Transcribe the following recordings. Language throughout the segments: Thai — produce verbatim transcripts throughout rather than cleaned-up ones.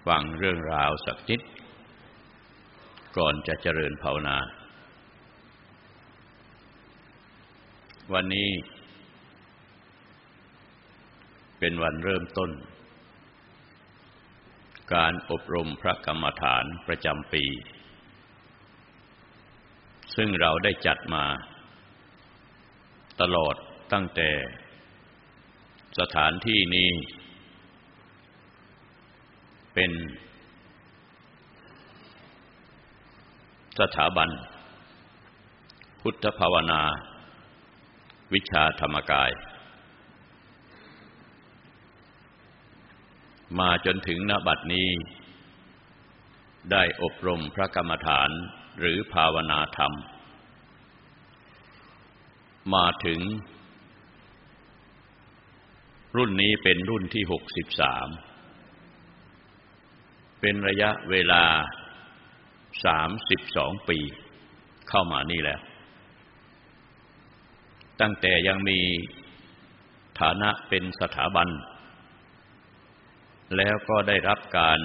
ฟังเรื่องราวสักนิดก่อนจะเจริญภาวนาวันนี้เป็นวันเริ่มต้นการอบรมพระกรรมฐานประจำปีซึ่งเราได้จัดมาตลอดตั้งแต่สถานที่นี้เป็นสถาบันพุทธภาวนาวิชาธรรมกายมาจนถึงณบัดนี้ได้อบรมพระกรรมฐานหรือภาวนาธรรมมาถึงรุ่นนี้เป็นรุ่นที่หกสิบสามเป็นระยะเวลาสามสิบสองปีเข้ามานี่แล้วตั้งแต่ยังมีฐานะเป็นสถาบันแล้วก็ได้รับการ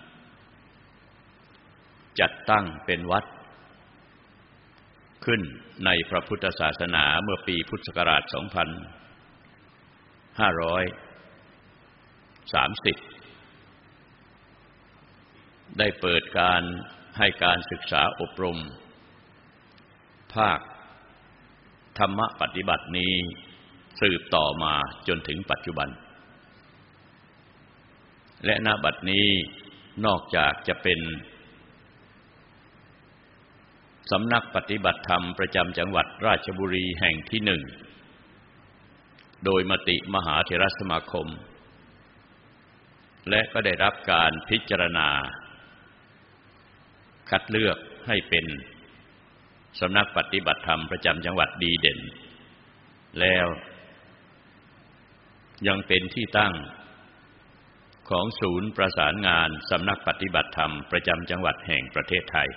จัดตั้งเป็นวัดขึ้นในพระพุทธศาสนาเมื่อปีพุทธศักราชสองพันห้าร้อยสามสิบได้เปิดการให้การศึกษาอบรมภาคธรรมปฏิบัตินี้สืบต่อมาจนถึงปัจจุบันและณบัดนี้นอกจากจะเป็นสำนักปฏิบัติธรรมประจำจังหวัดราชบุรีแห่งที่หนึ่งโดยมติมหาเถรสมาคมและก็ได้รับการพิจารณาคัดเลือกให้เป็นสำนักปฏิบัติธรรมประจำจังหวัดดีเด่นแล้วยังเป็นที่ตั้งของศูนย์ประสานงานสำนักปฏิบัติธรรมประจำจังหวัดแห่งประเทศไทย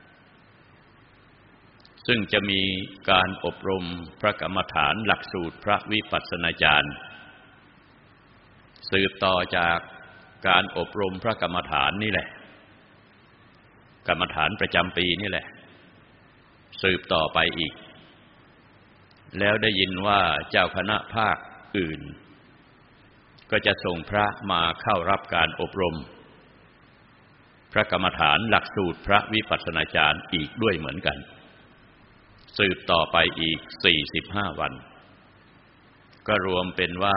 ซึ่งจะมีการอบรมพระกรรมฐานหลักสูตรพระวิปัสสนาจารย์สืบต่อจากการอบรมพระกรรมฐานนี่แหละกรรมฐานประจำปีนี่แหละสืบต่อไปอีกแล้วได้ยินว่าเจ้าคณะภาคอื่นก็จะส่งพระมาเข้ารับการอบรมพระกรรมฐานหลักสูตรพระวิปัสสนาจารย์อีกด้วยเหมือนกันสืบต่อไปอีกสี่สิบห้าวันก็รวมเป็นว่า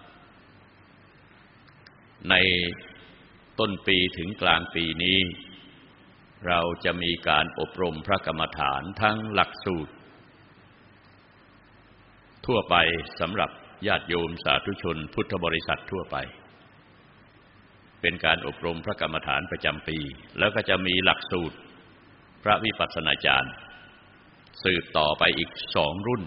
ในต้นปีถึงกลางปีนี้เราจะมีการอบรมพระกรรมฐานทั้งหลักสูตรทั่วไปสำหรับญาติโยมสาธุชนพุทธบริษัททั่วไปเป็นการอบรมพระกรรมฐานประจำปีแล้วก็จะมีหลักสูตรพระวิปัสสนาจารย์สืบต่อไปอีกสองรุ่น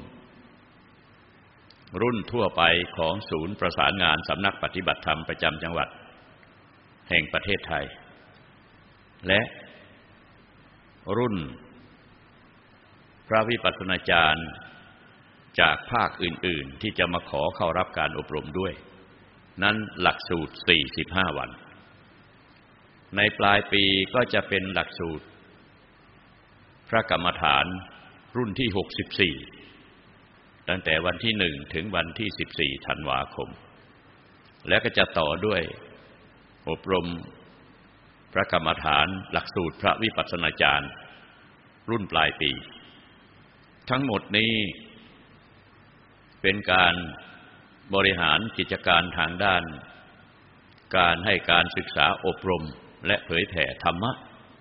รุ่นทั่วไปของศูนย์ประสานงานสำนักปฏิบัติธรรมประจำจังหวัดแห่งประเทศไทยและรุ่นพระวิปัสสนาจารย์จากภาคอื่นๆที่จะมาขอเข้ารับการอบรมด้วยนั้นหลักสูตรสี่สิบห้าวันในปลายปีก็จะเป็นหลักสูตรพระกรรมฐานรุ่นที่หกสิบสี่ตั้งแต่วันที่หนึ่งถึงวันที่สิบสี่ธันวาคมและก็จะต่อด้วยอบรมพระกรรมฐานหลักสูตรพระวิปัสสนาจารย์รุ่นปลายปีทั้งหมดนี้เป็นการบริหารกิจการทางด้านการให้การศึกษาอบรมและเผยแผ่ธรรมะ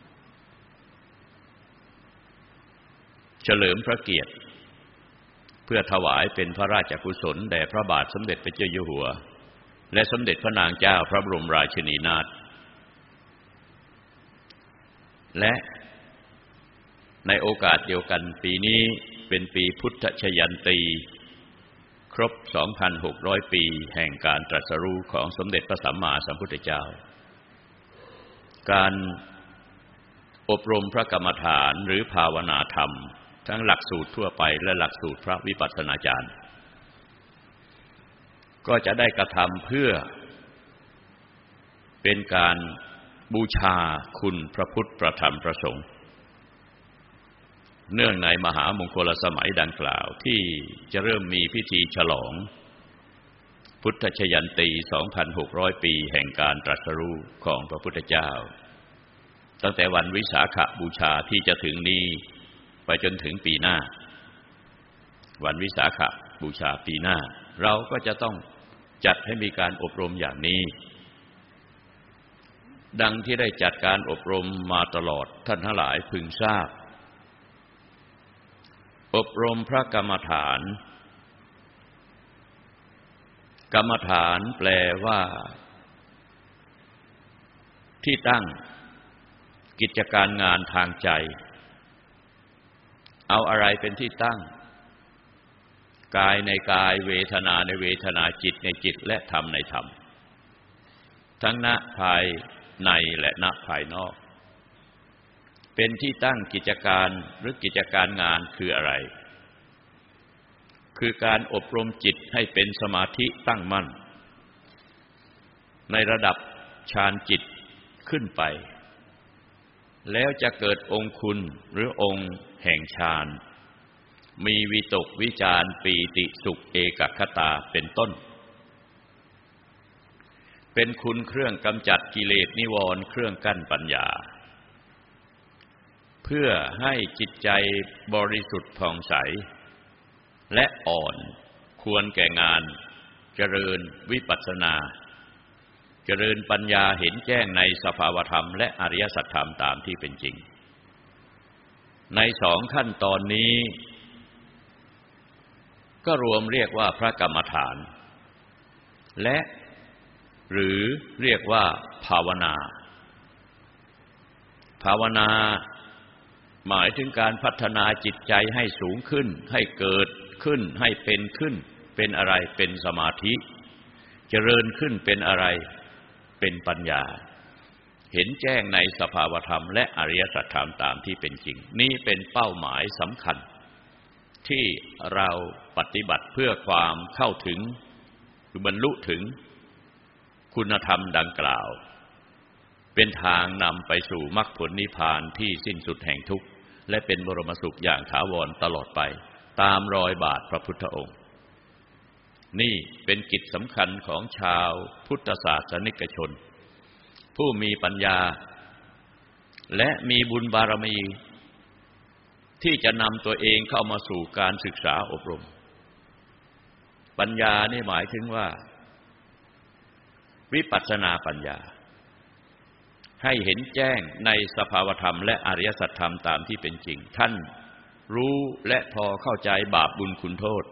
เฉลิมพระเกียรติเพื่อถวายเป็นพระราชกุศลแด่พระบาทสมเด็จพระเจ้าอยู่หัวและสมเด็จพระนางเจ้าพระบรมราชินีนาถและในโอกาสเดียวกันปีนี้เป็นปีพุทธชยันตีครบ สองพันหกร้อย ปีแห่งการตรัสรู้ของสมเด็จพระสัมมาสัมพุทธเจ้าการอบรมพระกรรมฐานหรือภาวนาธรรมทั้งหลักสูตรทั่วไปและหลักสูตรพระวิปัสสนาจารย์ก็จะได้กระทำเพื่อเป็นการบูชาคุณพระพุทธพระธรรมพระสงฆ์เนื่องในมหามงคลสมัยดังกล่าวที่จะเริ่มมีพิธีฉลองพุทธชยันตี สองพันหกร้อย ปีแห่งการตรัสรู้ของพระพุทธเจ้าตั้งแต่วันวิสาขบูชาที่จะถึงนี้ไปจนถึงปีหน้าวันวิสาขบูชาปีหน้าเราก็จะต้องจัดให้มีการอบรมอย่างนี้ดังที่ได้จัดการอบรมมาตลอดท่านทั้งหลายพึงทราบอบรมพระกรรมฐานกรรมฐานแปลว่าที่ตั้งกิจการงานทางใจเอาอะไรเป็นที่ตั้งกายในกายเวทนาในเวทนาจิตในจิตและธรรมในธรรมทั้งณภายในและณภายนอกเป็นที่ตั้งกิจการหรือกิจการงานคืออะไรคือการอบรมจิตให้เป็นสมาธิตั้งมั่นในระดับฌานจิตขึ้นไปแล้วจะเกิดองค์คุณหรือองค์แห่งฌานมีวิตกวิจารปีติสุขเอกคตาเป็นต้นเป็นคุณเครื่องกำจัดกิเลสนิวรณ์เครื่องกั้นปัญญาเพื่อให้จิตใจบริสุทธิ์ผ่องใสและอ่อนควรแก่งานเจริญวิปัสสนาเจริญปัญญาเห็นแจ้งในสภาวธรรมและอริยสัจธรรมตามที่เป็นจริงในสองขั้นตอนนี้ก็รวมเรียกว่าพระกรรมฐานและหรือเรียกว่าภาวนาภาวนาหมายถึงการพัฒนาจิตใจให้สูงขึ้นให้เกิดขึ้นให้เป็นขึ้นเป็นอะไรเป็นสมาธิเจริญขึ้นเป็นอะไรเป็นปัญญาเห็นแจ้งในสภาวธรรมและอริยสัจธรรมตามที่เป็นจริงนี่เป็นเป้าหมายสำคัญที่เราปฏิบัติเพื่อความเข้าถึงหรือบรรลุถึงคุณธรรมดังกล่าวเป็นทางนำไปสู่มรรคผลนิพพานที่สิ้นสุดแห่งทุกข์และเป็นบรมสุขอย่างถาวรตลอดไปตามรอยบาทพระพุทธองค์นี่เป็นกิจสำคัญของชาวพุทธศาสนิกชนผู้มีปัญญาและมีบุญบารมีที่จะนำตัวเองเข้ามาสู่การศึกษาอบรมปัญญานี่หมายถึงว่าวิปัสสนาปัญญาให้เห็นแจ้งในสภาวธรรมและอริยสัจธรรมตามที่เป็นจริงท่านรู้และพอเข้าใจบาปบุญคุณโทษ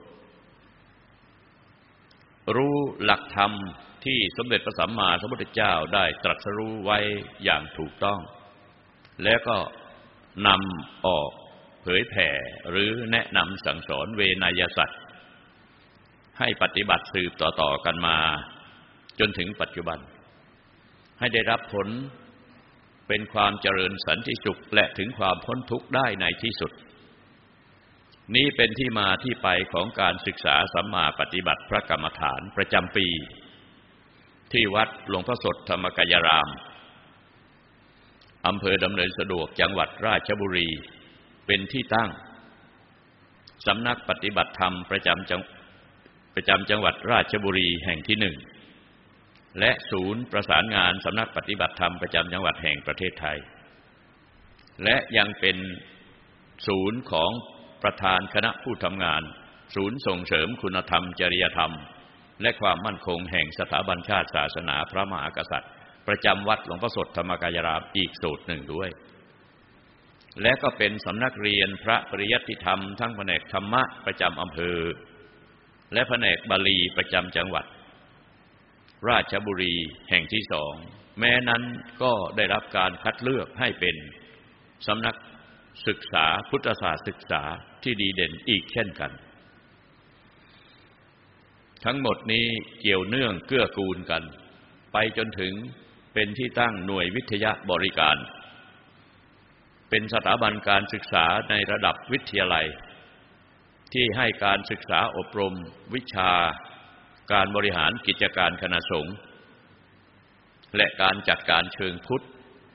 รู้หลักธรรมที่สมเด็จพระสัมมาสัมพุทธเจ้าได้ตรัสรู้ไว้อย่างถูกต้องแล้วก็นำออกเผยแผ่หรือแนะนำสั่งสอนเวนยสัตว์ให้ปฏิบัติสืบต่อๆกันมาจนถึงปัจจุบันให้ได้รับผลเป็นความเจริญสันติสุขและถึงความพ้นทุกข์ได้ในที่สุดนี้เป็นที่มาที่ไปของการศึกษาสัมมาปฏิบัติพระกรรมฐานประจำปีที่วัดหลวงพ่อสดธรรมกายรามอำเภอดำเนินสะดวกจังหวัดราชบุรีเป็นที่ตั้งสำนักปฏิบัติธรรมประจำจังประจำจังหวัดราชบุรีแห่งที่หนึ่งและศูนย์ประสานงานสำนักปฏิบัติธรรมประจำจังหวัดแห่งประเทศไทยและยังเป็นศูนย์ของประธานคณะผู้ทำงานศูนย์ส่งเสริมคุณธรรมจริยธรรมและความมั่นคงแห่งสถาบันชาติศาสนาพระมหากษัตริย์ประจำวัดหลวงพ่อสดธรรมกายรามอีกสูตรหนึ่งด้วยและก็เป็นสำนักเรียนพระปริยัติธรรมทั้งแผนกธรรมะประจำอำเภอและแผนกบาลีประจำจังหวัดราชบุรีแห่งที่สองแม้นั้นก็ได้รับการคัดเลือกให้เป็นสำนักศึกษาพุทธศาสตร์ศึกษาที่ดีเด่นอีกเช่นกันทั้งหมดนี้เกี่ยวเนื่องเกื้อกูลกันไปจนถึงเป็นที่ตั้งหน่วยวิทยาบริการเป็นสถาบันการศึกษาในระดับวิทยาลัยที่ให้การศึกษาอบรมวิชาการบริหารกิจการคณะสงฆ์และการจัดการเชิงพุทธ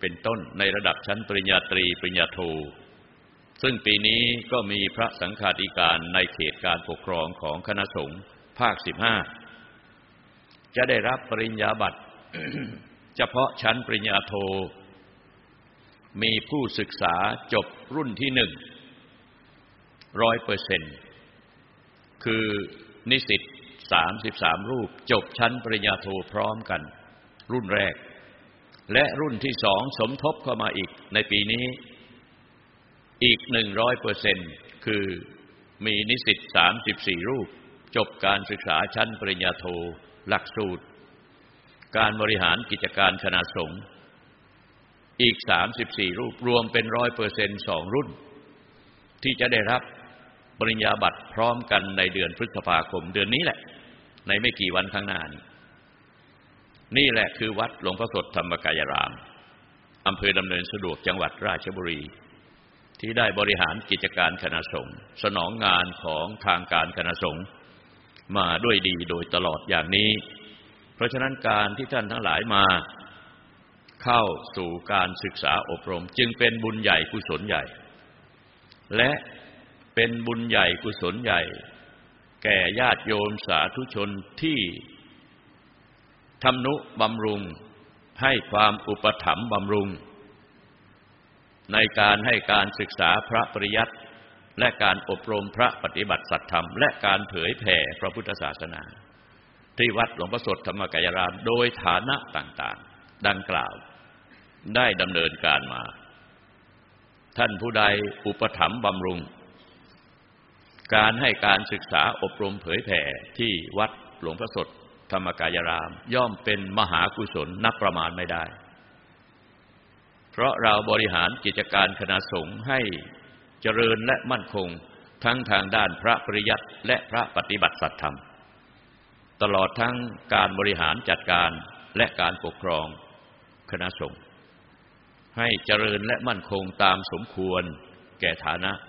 เป็นต้นในระดับชั้นปริญญาตรีปริญญาโทซึ่งปีนี้ก็มีพระสังฆาธิการในเขตการปกครองของคณะสงฆ์ภาคสิบห้าจะได้รับปริญญาบัตร เฉพาะชั้นปริญญาโทมีผู้ศึกษาจบรุ่นที่หนึ่งร้อยเปอร์เซ็นต์คือนิสิตสามสิบสามรูปจบชั้นปริญญาโทพร้อมกันรุ่นแรกและรุ่นที่สองสมทบเข้ามาอีกในปีนี้อีกหนึ่งร้อยเปอร์เซ็นต์คือมีนิสิตสามสิบสี่รูปจบการศึกษาชั้นปริญญาโทหลักสูตรการบริหารกิจการคณะสงฆ์อีกสามสิบสี่รูปรวมเป็น ร้อยเปอร์เซ็นต์ สองรุ่นที่จะได้รับปริญญาบัตรพร้อมกันในเดือนพฤษภาคมเดือนนี้แหละในไม่กี่วันข้างหน้านี้นี่แหละคือวัดหลวงพ่อสดธรรมกายรามอำเภอดำเนินสะดวกจังหวัดราชบุรีที่ได้บริหารกิจการคณะสงฆ์สนองงานของทางการคณะสงฆ์มาด้วยดีโดยตลอดอย่างนี้เพราะฉะนั้นการที่ท่านทั้งหลายมาเข้าสู่การศึกษาอบรมจึงเป็นบุญใหญ่กุศลใหญ่และเป็นบุญใหญ่กุศลใหญ่แก่ญาติโยมสาธุชนที่ทำนุบำรุงให้ความอุปถัมภ์บำรุงในการให้การศึกษาพระปริยัติและการอบรมพระปฏิบัติสัตธรรมและการเผยแผ่พระพุทธศาสนาที่วัดหลวงพ่อสดธรรมกายรามโดยฐานะต่างๆดังกล่าวได้ดำเนินการมาท่านผู้ใดอุปถัมภ์บำรุงการให้การศึกษาอบรมเผยแผ่ที่วัดหลวงพ่อสดธรรมกายรามย่อมเป็นมหากุศลนับประมาณไม่ได้เพราะเราบริหารกิจการคณะสงฆ์ให้เจริญและมั่นคงทั้งทางด้านพระปริยัติและพระปฏิบัติสัตธรรมตลอดทั้งการบริหารจัดการและการปกครองคณะสงฆ์ให้เจริญและมั่นคงตามสมควรแก่ฐานะ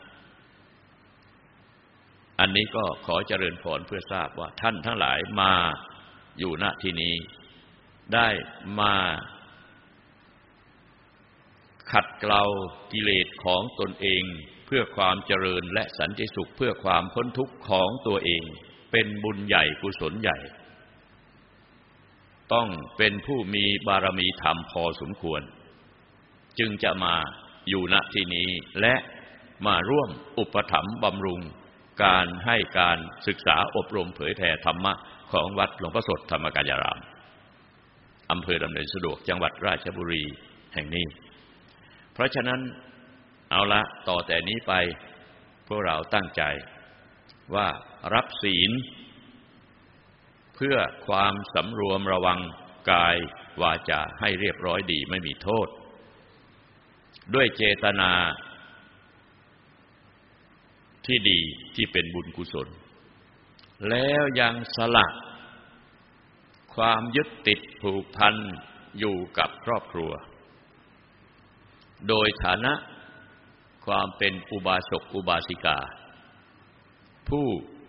อันนี้ก็ขอเจริญพรเพื่อทราบว่าท่านทั้งหลายมาอยู่ณที่นี้ได้มาขัดเกลากิเลสของตนเองเพื่อความเจริญและสันติสุขเพื่อความพ้นทุกข์ของตัวเองเป็นบุญใหญ่กุศลใหญ่ต้องเป็นผู้มีบารมีธรรมพอสมควรจึงจะมาอยู่ณที่นี้และมาร่วมอุปถัมภ์บำรุงการให้การศึกษาอบรมเผยแผ่ธรรมะของวัดหลวงพ่อสดธรรมกายรามอำเภอดำเนินสะดวกจังหวัดราชบุรีแห่งนี้เพราะฉะนั้นเอาละต่อแต่นี้ไปพวกเราตั้งใจว่ารับศีลเพื่อความสำรวมระวังกายวาจาให้เรียบร้อยดีไม่มีโทษด้วยเจตนาที่ดีที่เป็นบุญกุศลแล้วยังสละความยึดติดผูกพันอยู่กับครอบครัวโดยฐานะความเป็นอุบาสกอุบาสิกาผู้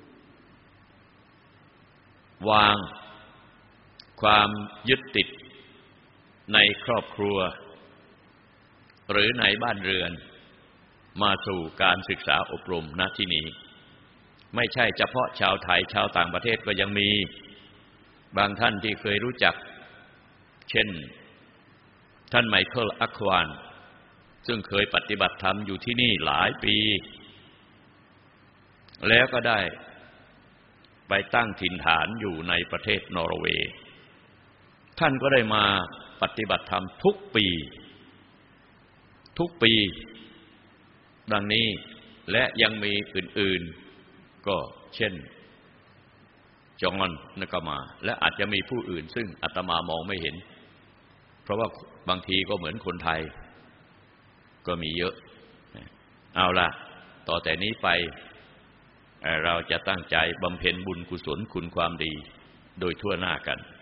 วางความยึดติดในครอบครัวหรือในบ้านเรือนมาสู่การศึกษาอบรมณที่นี้ไม่ใช่เฉพาะชาวไทยชาวต่างประเทศก็ยังมีบางท่านที่เคยรู้จักเช่นท่านไมเคิลอัควานซึ่งเคยปฏิบัติธรรมอยู่ที่นี่หลายปีแล้วก็ได้ไปตั้งถิ่นฐานอยู่ในประเทศนอร์เวย์ท่านก็ได้มาปฏิบัติธรรมทุกปีทุกปีดังนี้และยังมีอื่นๆก็เช่นจองอนนั่นก็มาและอาจจะมีผู้อื่นซึ่งอาตมามองไม่เห็นเพราะว่าบางทีก็เหมือนคนไทยก็มีเยอะเอาล่ะต่อแต่นี้ไปเราจะตั้งใจบำเพ็ญบุญกุศลคุณความดีโดยทั่วหน้ากัน